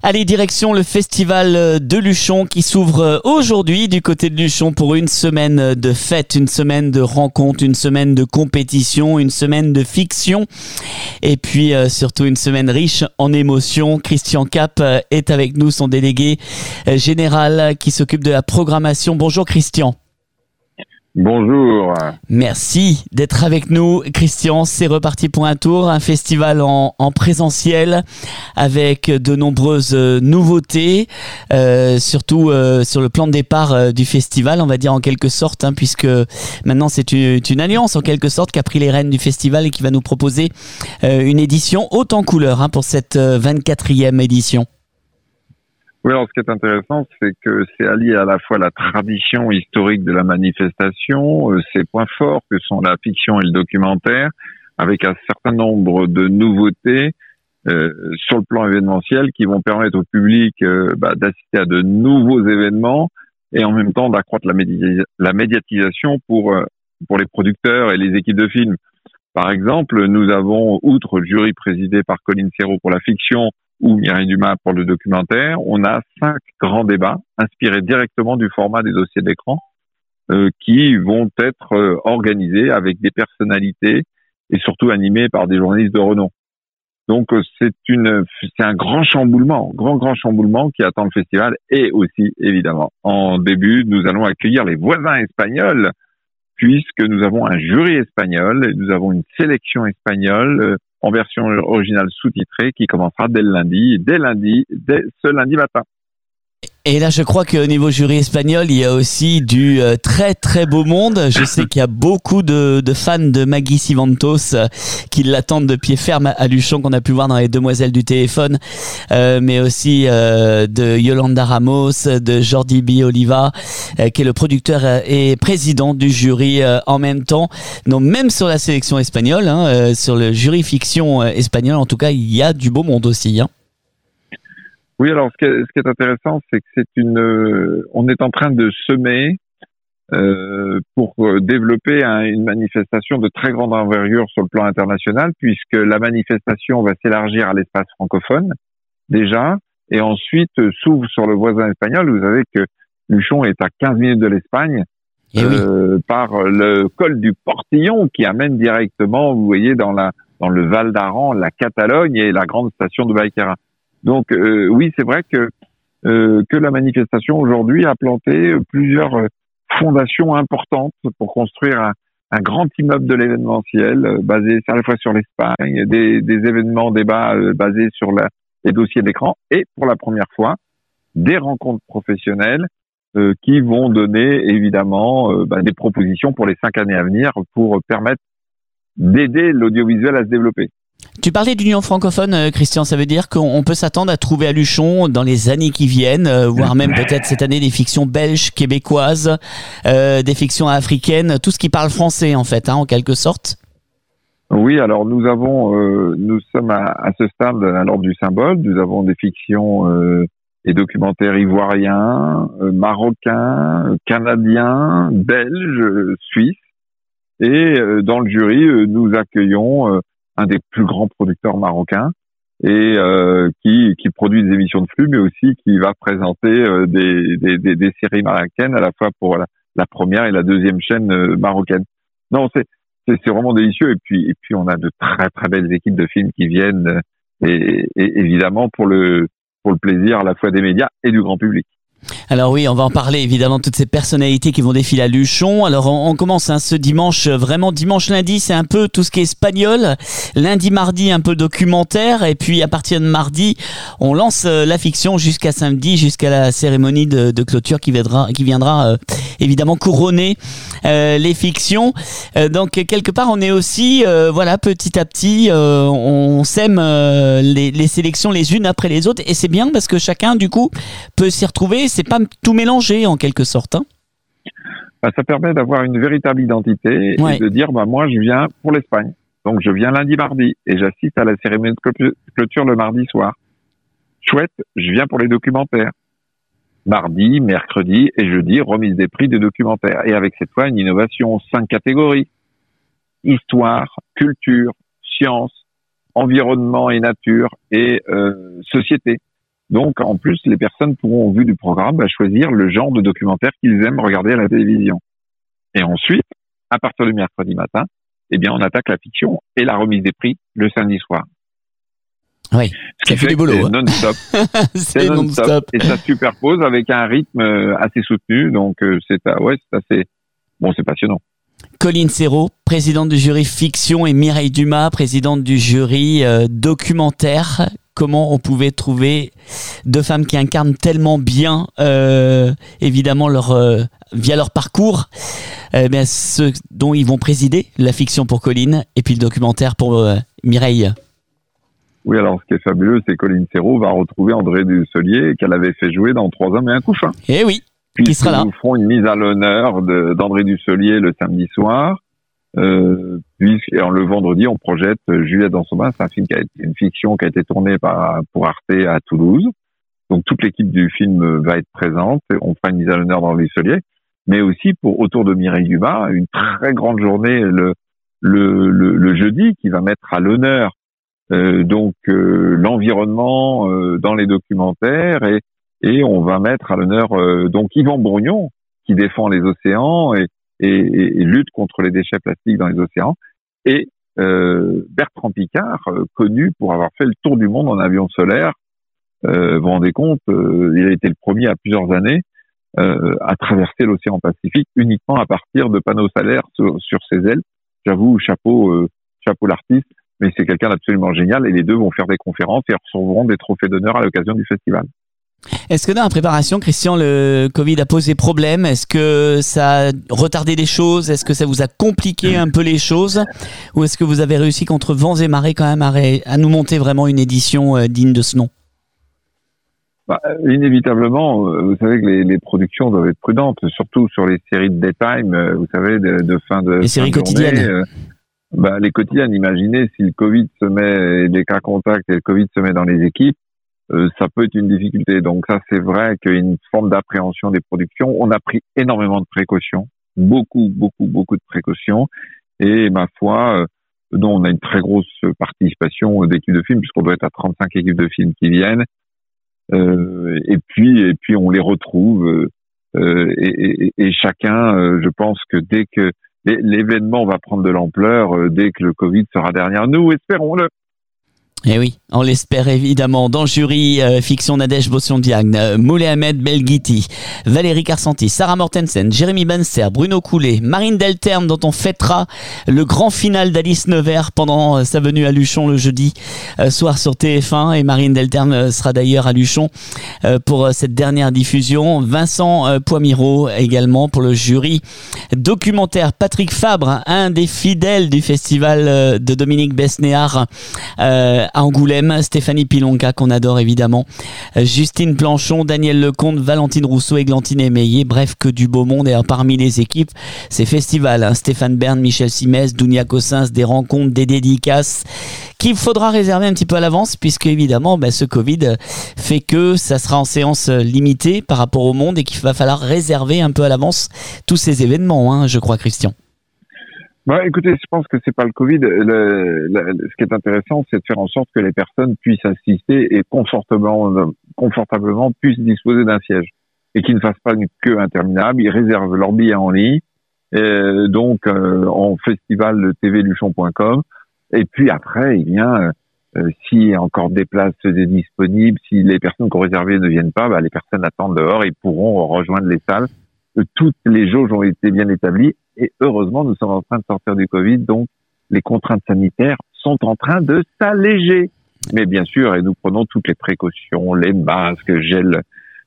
Allez, direction le festival de Luchon qui s'ouvre aujourd'hui du côté de Luchon pour une semaine de fête, une semaine de rencontres, une semaine de compétition, une semaine de fiction et puis surtout une semaine riche en émotions. Christian Cap est avec nous, son délégué général qui s'occupe de la programmation. Bonjour Christian. Bonjour. Merci d'être avec nous, Christian. C'est reparti pour un tour, un festival en présentiel avec de nombreuses nouveautés, surtout sur le plan de départ du festival, on va dire en quelque sorte, puisque maintenant c'est une alliance en quelque sorte qui a pris les rênes du festival et qui va nous proposer une édition haute en couleurs pour cette 24e édition. Oui, alors ce qui est intéressant, c'est que c'est allié à la fois la tradition historique de la manifestation, ses points forts que sont la fiction et le documentaire, avec un certain nombre de nouveautés sur le plan événementiel qui vont permettre au public d'assister à de nouveaux événements et en même temps d'accroître la médiatisation pour les producteurs et les équipes de films. Par exemple, nous avons, outre le jury présidé par Colline Serrault pour la fiction, ou Mireille Dumas pour le documentaire, on a 5 grands débats inspirés directement du format des dossiers d'écran qui vont être organisés avec des personnalités et surtout animés par des journalistes de renom. Donc c'est un grand chamboulement qui attend le festival et aussi évidemment en début nous allons accueillir les voisins espagnols puisque nous avons un jury espagnol et nous avons une sélection espagnole en version originale sous-titrée qui commencera dès ce lundi matin. Et là, je crois qu'au niveau jury espagnol, il y a aussi du très très beau monde. Je sais qu'il y a beaucoup de fans de Maggie Sivantos qui l'attendent de pied ferme à Luchon, qu'on a pu voir dans les Demoiselles du téléphone, mais aussi de Yolanda Ramos, de Jordi B. Oliva, qui est le producteur et président du jury en même temps. Donc même sur la sélection espagnole, sur le jury fiction espagnol, en tout cas, il y a du beau monde aussi. Oui, alors ce qui est intéressant, c'est que on est en train de semer pour développer une manifestation de très grande envergure sur le plan international, puisque la manifestation va s'élargir à l'espace francophone déjà, et ensuite s'ouvre sur le voisin espagnol. Vous savez que Luchon est à 15 minutes de l'Espagne par le col du Portillon qui amène directement, vous voyez, dans le Val d'Aran, la Catalogne et la grande station de Baïkera. Donc oui, c'est vrai que la manifestation aujourd'hui a planté plusieurs fondations importantes pour construire un grand immeuble de l'événementiel basé à la fois sur l'Espagne, des événements débats basés sur les dossiers d'écran et pour la première fois des rencontres professionnelles qui vont donner évidemment des propositions pour les 5 années à venir pour permettre d'aider l'audiovisuel à se développer. Tu parlais d'Union francophone, Christian, ça veut dire qu'on peut s'attendre à trouver à Luchon dans les années qui viennent, voire même peut-être cette année des fictions belges, québécoises, des fictions africaines, tout ce qui parle français en fait, en quelque sorte. Oui, alors nous sommes à ce stade à l'ordre du symbole, nous avons des fictions et documentaires ivoiriens, marocains, canadiens, belges, suisses, et dans le jury, nous accueillons un des plus grands producteurs marocains et qui produit des émissions de flux, mais aussi qui va présenter des séries marocaines à la fois pour la première et la deuxième chaîne marocaine. Non, c'est vraiment délicieux et puis on a de très très belles équipes de films qui viennent et évidemment pour le plaisir à la fois des médias et du grand public. Alors oui, on va en parler évidemment, toutes ces personnalités qui vont défiler à Luchon. Alors on commence ce dimanche, vraiment dimanche lundi, c'est un peu tout ce qui est espagnol. Lundi, mardi, un peu documentaire. Et puis à partir de mardi, on lance la fiction jusqu'à samedi, jusqu'à la cérémonie de clôture qui viendra évidemment couronner les fictions. Donc quelque part, on est aussi, petit à petit, on sème les sélections les unes après les autres. Et c'est bien parce que chacun, du coup, peut s'y retrouver. C'est pas tout mélangé en quelque sorte. Ça permet d'avoir une véritable identité et de dire moi je viens pour l'Espagne. Donc je viens lundi, mardi et j'assiste à la cérémonie de clôture le mardi soir. Chouette, je viens pour les documentaires. Mardi, mercredi et jeudi, remise des prix des documentaires. Et avec cette fois une innovation, 5 catégories. Histoire, culture, sciences, environnement et nature et société. Donc, en plus, les personnes pourront, au vu du programme, choisir le genre de documentaire qu'ils aiment regarder à la télévision. Et ensuite, à partir du mercredi matin, eh bien, on attaque la fiction et la remise des prix le samedi soir. Oui, ça fait du boulot. C'est non-stop. C'est non-stop. Et ça se superpose avec un rythme assez soutenu. Donc, c'est assez, bon, c'est passionnant. Colline Serrault, présidente du jury fiction, et Mireille Dumas, présidente du jury documentaire. Comment on pouvait trouver deux femmes qui incarnent tellement bien, évidemment, via leur parcours, ceux dont ils vont présider la fiction pour Colline et puis le documentaire pour Mireille. Oui, alors ce qui est fabuleux, c'est que Colline Serrault va retrouver André Dussolier, qu'elle avait fait jouer dans 3 hommes et un couffin. Eh oui, qui sera là. Nous ferons une mise à l'honneur d'André Dussolier le samedi soir. Le vendredi, on projette Juliette dans son bain. C'est un film une fiction qui a été tournée pour Arte à Toulouse. Donc toute l'équipe du film va être présente. On fera une mise à l'honneur d'André Dussolier, mais aussi autour de Mireille Dumas, une très grande journée le jeudi qui va mettre à l'honneur l'environnement dans les documentaires et on va mettre à l'honneur donc Yvan Bourgnon qui défend les océans et lutte contre les déchets plastiques dans les océans et Bertrand Piccard connu pour avoir fait le tour du monde en avion solaire. Vous vous rendez compte, il a été le premier à plusieurs années à traverser l'océan Pacifique uniquement à partir de panneaux solaires sur ses ailes. J'avoue, chapeau l'artiste. Mais c'est quelqu'un d'absolument génial et les deux vont faire des conférences et recevront des trophées d'honneur à l'occasion du festival. Est-ce que dans la préparation, Christian, le Covid a posé problème? Est-ce que ça a retardé des choses? Est-ce que ça vous a compliqué un peu les choses? Ou est-ce que vous avez réussi contre vents et marées quand même à nous monter vraiment une édition digne de ce nom? Inévitablement, vous savez que les productions doivent être prudentes, surtout sur les séries de daytime, vous savez, de fin de les séries quotidiennes. Les quotidiennes, imaginez si le Covid se met, les cas contacts et le Covid se met dans les équipes, ça peut être une difficulté. Donc ça, c'est vrai qu'il y a une forme d'appréhension des productions. On a pris énormément de précautions, beaucoup de précautions. Et ma foi, on a une très grosse participation d'équipes de films, puisqu'on doit être à 35 équipes de films qui viennent. Et puis on les retrouve. Et chacun, je pense que dès que l'événement va prendre de l'ampleur dès que le Covid sera derrière nous, espérons-le. Eh oui, on l'espère évidemment. Dans le jury, fiction Nadège Bossondiagne, Moulay Ahmed Belghiti, Valérie Carsanti, Sarah Mortensen, Jérémy Benser, Bruno Coulet, Marine Delterme, dont on fêtera le grand final d'Alice Nevers pendant sa venue à Luchon le jeudi soir sur TF1. Et Marine Delterme sera d'ailleurs à Luchon pour cette dernière diffusion. Vincent Poimiro également pour le jury documentaire. Patrick Fabre, un des fidèles du festival de Dominique Besnéard à Angoulême, Stéphanie Pilonka qu'on adore évidemment, Justine Planchon, Daniel Lecomte, Valentine Rousseau, Églantine Émeillé, bref que du beau monde. Et parmi les équipes, c'est festival, Stéphane Bern, Michel Simès, Dounia Cossins, des rencontres, des dédicaces qu'il faudra réserver un petit peu à l'avance puisque évidemment ce Covid fait que ça sera en séance limitée par rapport au monde et qu'il va falloir réserver un peu à l'avance tous ces événements, je crois, Christian. Écoutez, je pense que c'est pas le Covid. Ce qui est intéressant, c'est de faire en sorte que les personnes puissent assister et confortablement puissent disposer d'un siège et qu'ils ne fassent pas une queue interminable. Ils réservent leur billet en ligne, en festivaltvluchon.com. Et puis après, s'il y a encore des places disponibles, si les personnes qui ont réservé ne viennent pas, les personnes attendent dehors et pourront rejoindre les salles. Toutes les jauges ont été bien établies. Et heureusement, nous sommes en train de sortir du Covid, donc les contraintes sanitaires sont en train de s'alléger. Mais bien sûr, et nous prenons toutes les précautions, les masques, gel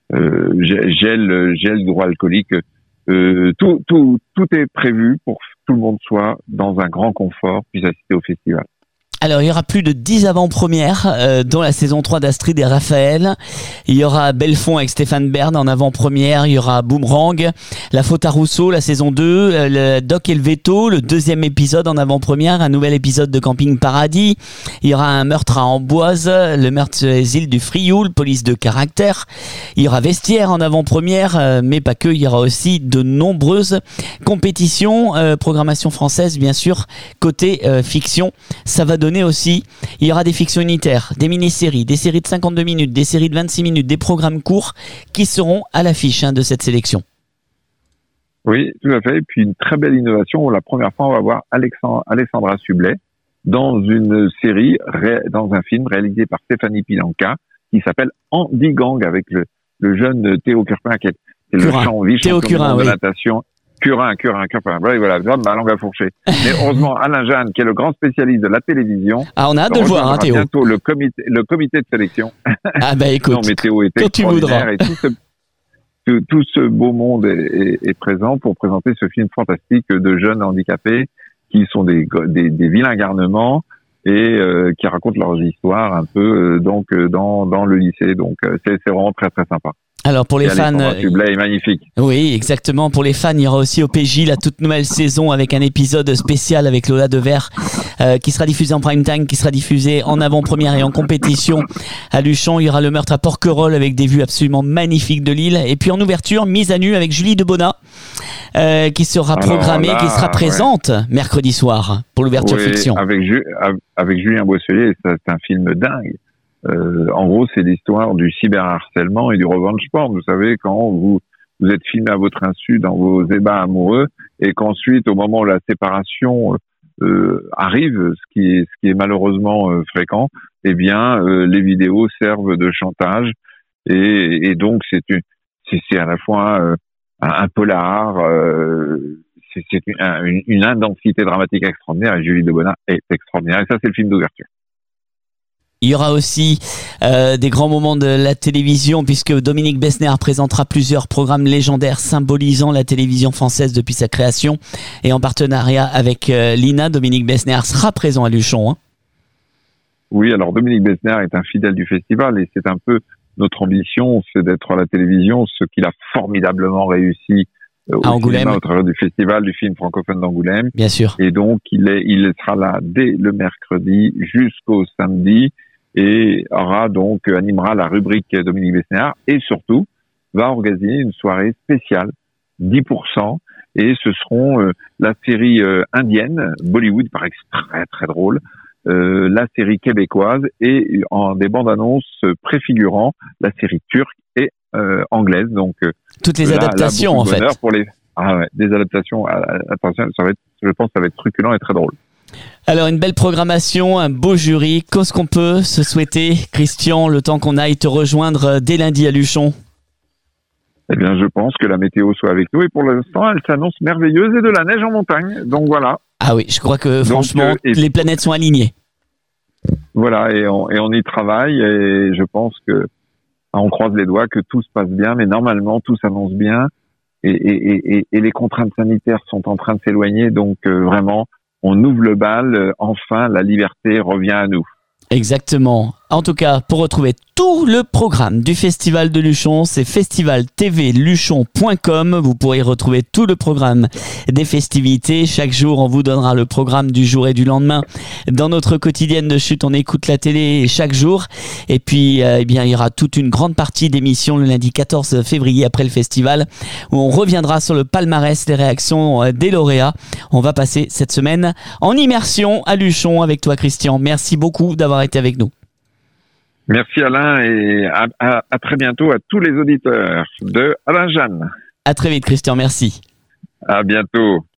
hydroalcoolique. Tout est prévu pour que tout le monde soit dans un grand confort, puisse assister au festival. Alors, il y aura plus de 10 avant-premières dans la saison 3 d'Astrid et Raphaël. Il y aura Belfond avec Stéphane Bern en avant-première. Il y aura Boomerang, La Faute à Rousseau, la saison 2, le Doc et le Veto, le 2e épisode en avant-première, un nouvel épisode de Camping Paradis. Il y aura Un meurtre à Amboise, Le meurtre sur les îles du Frioul, Police de caractère. Il y aura Vestiaire en avant-première, mais pas que. Il y aura aussi de nombreuses compétitions, programmation française, bien sûr, côté fiction. Ça va donner donner aussi. Il y aura des fictions unitaires, des mini-séries, des séries de 52 minutes, des séries de 26 minutes, des programmes courts qui seront à l'affiche de cette sélection. Oui, tout à fait. Et puis une très belle innovation. Pour la première fois, on va voir Alessandra Sublet dans une série, dans un film réalisé par Stéphanie Pilanka qui s'appelle Andy Gang avec le jeune Théo Curin qui est le Théo Curin, de natation. Curin. Voilà, ma langue a fourché. Mais heureusement, Alain Jeanne, qui est le grand spécialiste de la télévision. Ah, on a hâte de le voir, Théo. Bientôt le comité de sélection. Ah, écoute. Non, mais Théo était extraordinaire. Et tout ce beau monde est présent pour présenter ce film fantastique de jeunes handicapés qui sont des vilains garnements et qui racontent leurs histoires un peu dans le lycée. Donc c'est vraiment très très sympa. Alors pour les fans, Sublet est magnifique. Oui, exactement. Pour les fans, il y aura aussi OPJ, la toute nouvelle saison avec un épisode spécial avec Lola Devers qui sera diffusé en prime time, qui sera diffusé en avant-première et en compétition à Luchon. Il y aura le meurtre à Porquerolles avec des vues absolument magnifiques de l'île. Et puis en ouverture, mise à nu avec Julie Debona qui sera programmée, qui sera présente mercredi soir pour l'ouverture fiction. Avec Julien Boisselier, c'est un film dingue. En gros, c'est l'histoire du cyberharcèlement et du revenge porn. Vous savez, quand vous êtes filmé à votre insu dans vos ébats amoureux et qu'ensuite, au moment où la séparation arrive, ce qui est malheureusement fréquent, eh bien, les vidéos servent de chantage et donc c'est à la fois un polar, c'est une intensité dramatique extraordinaire et Julie Debona est extraordinaire. Et ça, c'est le film d'ouverture. Il y aura aussi des grands moments de la télévision puisque Dominique Besnéard présentera plusieurs programmes légendaires symbolisant la télévision française depuis sa création et en partenariat avec l'INA. Dominique Besnéard sera présent à Luchon. Oui, alors Dominique Besnéard est un fidèle du festival et c'est un peu notre ambition, c'est d'être à la télévision, ce qu'il a formidablement réussi au cinéma au travers du festival du film francophone d'Angoulême. Bien sûr. Et donc il sera là dès le mercredi jusqu'au samedi. Et animera la rubrique Dominique Besnéard et surtout va organiser une soirée spéciale 10% et ce seront la série indienne Bollywood, paraît que c'est très très drôle, la série québécoise et en des bandes annonces préfigurant la série turque et anglaise. Donc toutes les adaptations en fait. Pour des adaptations. Attention, je pense que ça va être truculent et très drôle. Alors une belle programmation, un beau jury. Qu'est-ce qu'on peut se souhaiter, Christian, le temps qu'on aille te rejoindre dès lundi à Luchon? Eh bien, je pense que la météo soit avec nous et pour l'instant, elle s'annonce merveilleuse et de la neige en montagne. Donc voilà. Ah oui, je crois que franchement, les planètes sont alignées. Voilà, et on y travaille et je pense que on croise les doigts que tout se passe bien, mais normalement tout s'annonce bien et les contraintes sanitaires sont en train de s'éloigner, donc vraiment. On ouvre le bal, enfin la liberté revient à nous. Exactement. En tout cas, pour retrouver tout le programme du Festival de Luchon, c'est festivaltvluchon.com. Vous pourrez retrouver tout le programme des festivités. Chaque jour, on vous donnera le programme du jour et du lendemain. Dans notre quotidienne de chute, on écoute la télé chaque jour. Et puis, il y aura toute une grande partie d'émissions le lundi 14 février après le festival où on reviendra sur le palmarès des réactions des lauréats. On va passer cette semaine en immersion à Luchon avec toi, Christian. Merci beaucoup d'avoir été avec nous. Merci Alain et à très bientôt à tous les auditeurs de Alain Jeanne. À très vite Christian, merci. À bientôt.